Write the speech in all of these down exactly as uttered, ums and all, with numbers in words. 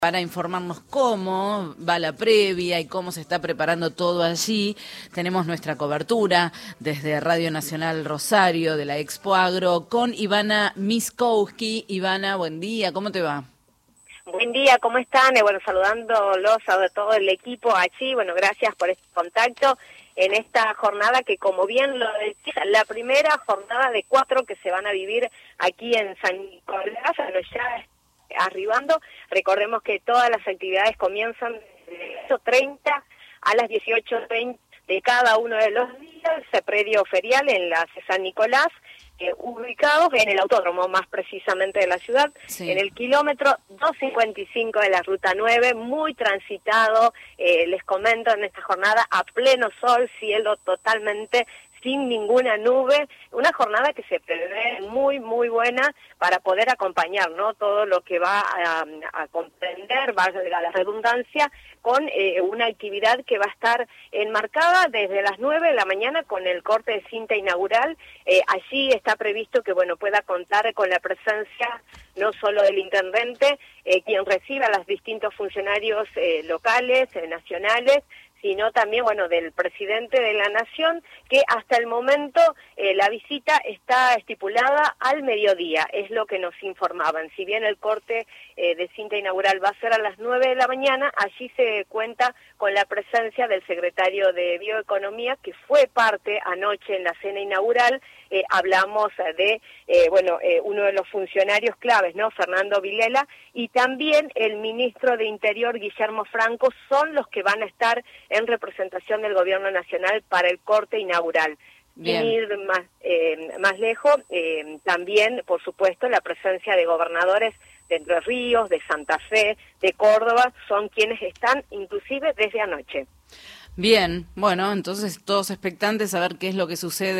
Para informarnos cómo va la previa y cómo se está preparando todo allí, tenemos nuestra cobertura desde Radio Nacional Rosario de la Expo Agro con Ivana Miskowski. Ivana, buen día, ¿cómo te va? Buen día, ¿cómo están? Eh, bueno, saludándolos a todo el equipo allí. Bueno, gracias por este contacto en esta jornada que, como bien lo decía, la primera jornada de cuatro que se van a vivir aquí en San Nicolás, bueno, ya arribando. Recordemos que todas las actividades comienzan desde las ocho treinta a las dieciocho treinta de cada uno de los días, ese predio ferial en la San Nicolás, eh, ubicados en el autódromo más precisamente de la ciudad, sí. En el kilómetro doscientos cincuenta y cinco de la Ruta nueve, muy transitado, eh, les comento en esta jornada a pleno sol, cielo totalmente sin ninguna nube, una jornada que se prevé muy, muy buena para poder acompañar, ¿no?, todo lo que va a, a comprender, va a la redundancia, con eh, una actividad que va a estar enmarcada desde las nueve de la mañana con el corte de cinta inaugural. Eh, allí está previsto que, bueno, pueda contar con la presencia no solo del intendente, eh, quien reciba a los distintos funcionarios eh, locales, eh, nacionales, sino también, bueno, del presidente de la Nación, que hasta el momento eh, la visita está estipulada al mediodía, es lo que nos informaban. Si bien el corte eh, de cinta inaugural va a ser a las nueve de la mañana, allí se cuenta con la presencia del secretario de Bioeconomía, que fue parte anoche en la cena inaugural. Eh, hablamos de, eh, bueno, eh, uno de los funcionarios claves, ¿no?, Fernando Vilela, y también el ministro de Interior, Guillermo Franco, son los que van a estar en representación del Gobierno Nacional para el corte inaugural. Sin ir más, eh, más lejos, eh, también, por supuesto, la presencia de gobernadores de Entre Ríos, de Santa Fe, de Córdoba, son quienes están inclusive desde anoche. Bien, bueno, entonces todos expectantes a ver qué es lo que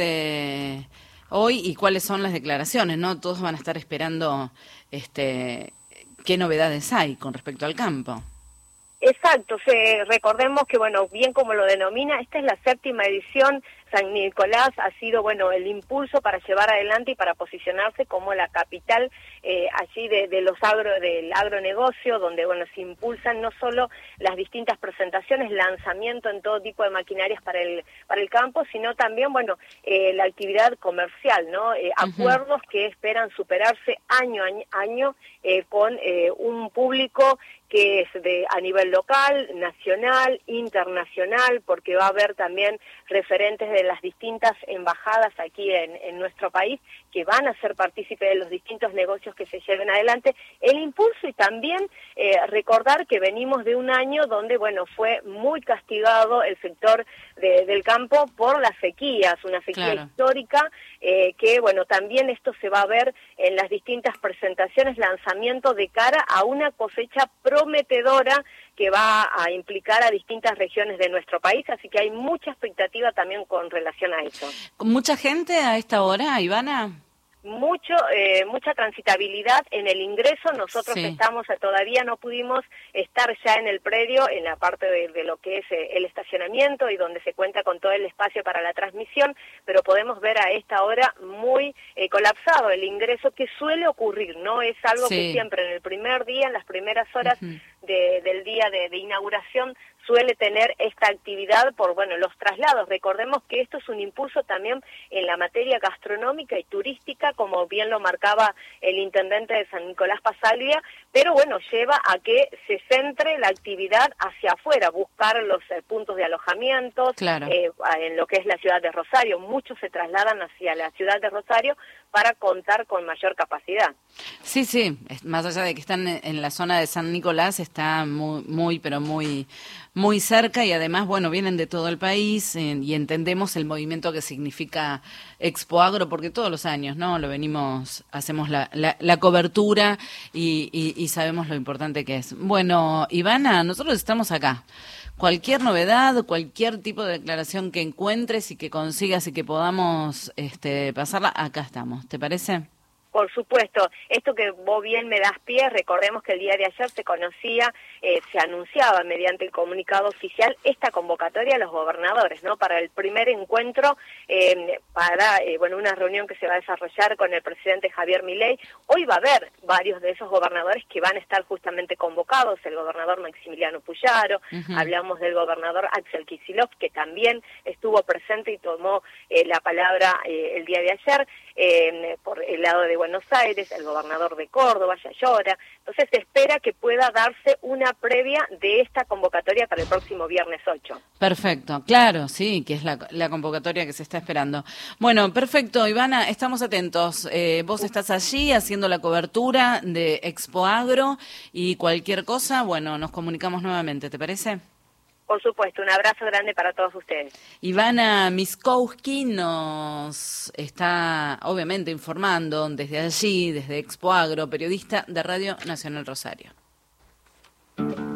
sucede hoy y cuáles son las declaraciones, ¿no? Todos van a estar esperando este, qué novedades hay con respecto al campo. Exacto, se, recordemos que, bueno, bien como lo denomina, esta es la séptima edición. San Nicolás ha sido, bueno, el impulso para llevar adelante y para posicionarse como la capital eh, allí de, de los agro, del agronegocio, donde, bueno, se impulsan no solo las distintas presentaciones, lanzamiento en todo tipo de maquinarias para el para el campo, sino también, bueno, eh, la actividad comercial, ¿no? Eh, uh-huh. Acuerdos que esperan superarse año a año eh, con eh, un público que es de a nivel local, nacional, internacional, porque va a haber también referentes de las distintas embajadas aquí en, en nuestro país que van a ser partícipes de los distintos negocios que se lleven adelante. El impulso y también eh, recordar que venimos de un año donde, bueno, fue muy castigado el sector de, del campo por las sequías, una sequía claro. histórica, eh, que, bueno, también esto se va a ver en las distintas presentaciones, lanzamiento de cara a una cosecha prometedora que va a implicar a distintas regiones de nuestro país, así que hay mucha expectativa también con relación a eso. ¿Mucha gente a esta hora, Ivana? Mucho, eh, mucha transitabilidad en el ingreso. Nosotros sí. estamos, todavía no pudimos estar ya en el predio, en la parte de, de lo que es eh, el estacionamiento y donde se cuenta con todo el espacio para la transmisión, pero podemos ver a esta hora muy eh, colapsado el ingreso, que suele ocurrir, ¿no? Es algo sí. que siempre en el primer día, en las primeras horas uh-huh. de, del día de, de inauguración, suele tener esta actividad por, bueno, los traslados. Recordemos que esto es un impulso también en la materia gastronómica y turística, como bien lo marcaba el intendente de San Nicolás Pasaglia, pero bueno, lleva a que se centre la actividad hacia afuera, buscar los eh, puntos de alojamiento, claro. eh, en lo que es la ciudad de Rosario. Muchos se trasladan hacia la ciudad de Rosario para contar con mayor capacidad. Sí, sí, más allá de que están en la zona de San Nicolás, está muy, muy pero muy... muy cerca y además, bueno, vienen de todo el país eh, y entendemos el movimiento que significa Expo Agro, porque todos los años, ¿no?, lo venimos, hacemos la, la, la cobertura y, y, y sabemos lo importante que es. Bueno, Ivana, nosotros estamos acá. Cualquier novedad, cualquier tipo de declaración que encuentres y que consigas y que podamos este, pasarla, acá estamos. ¿Te parece? Por supuesto, esto que vos bien me das pie, recordemos que el día de ayer se conocía, eh, se anunciaba mediante el comunicado oficial esta convocatoria a los gobernadores, ¿no? Para el primer encuentro, eh, para eh, bueno una reunión que se va a desarrollar con el presidente Javier Milei. Hoy va a haber varios de esos gobernadores que van a estar justamente convocados, el gobernador Maximiliano Puyaro, uh-huh. hablamos del gobernador Axel Kicillof, que también estuvo presente y tomó eh, la palabra eh, el día de ayer, eh, por el lado de Buenos Aires, el gobernador de Córdoba, Yayora. Entonces se espera que pueda darse una previa de esta convocatoria para el próximo viernes ocho. Perfecto, claro, sí, que es la, la convocatoria que se está esperando. Bueno, perfecto, Ivana, estamos atentos. Eh, vos estás allí haciendo la cobertura de Expo Agro y cualquier cosa, bueno, nos comunicamos nuevamente, ¿te parece? Por supuesto, un abrazo grande para todos ustedes. Ivana Miskowski nos está obviamente informando desde allí, desde Expo Agro, periodista de Radio Nacional Rosario.